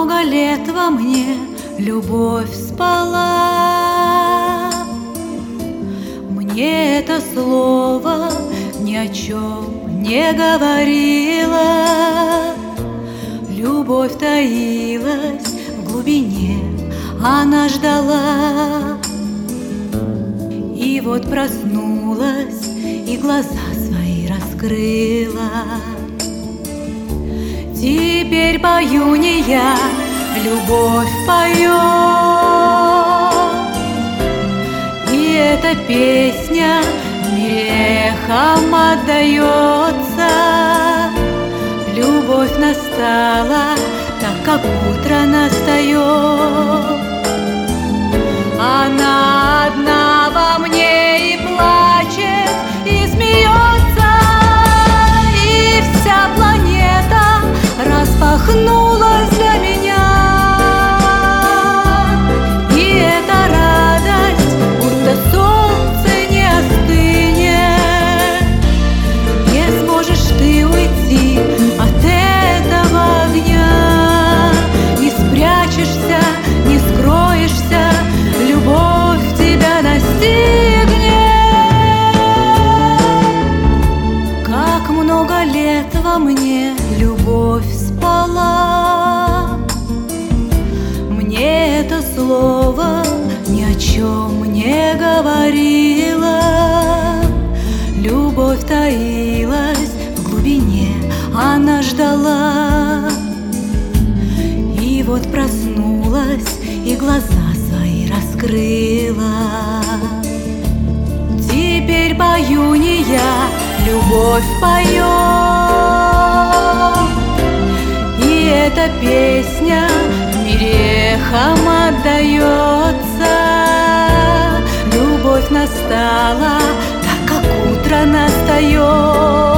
много лет во мне любовь спала. Мне это слово ни о чем не говорило. Любовь таилась в глубине, она ждала. И вот проснулась и глаза свои раскрыла. Теперь пою не я, любовь поет. И эта песня в мире эхом отдается. Любовь настала, так как утро настает. Она одна во мне и плачет, и смеется, и вся планета распахнулась для меня. И эта радость, будто солнце не остынет. Не сможешь ты уйти от этого огня, не спрячешься, не скроешься, любовь тебя настигнет. Как много лет во мне любовь спала. Мне это слово ни о чем не говорило. Любовь таилась в глубине, она ждала. И вот проснулась и глаза свои раскрыла. Теперь пою не я, любовь поет. И эта песня в мире эхом отдается. Любовь настала, так как утро настает.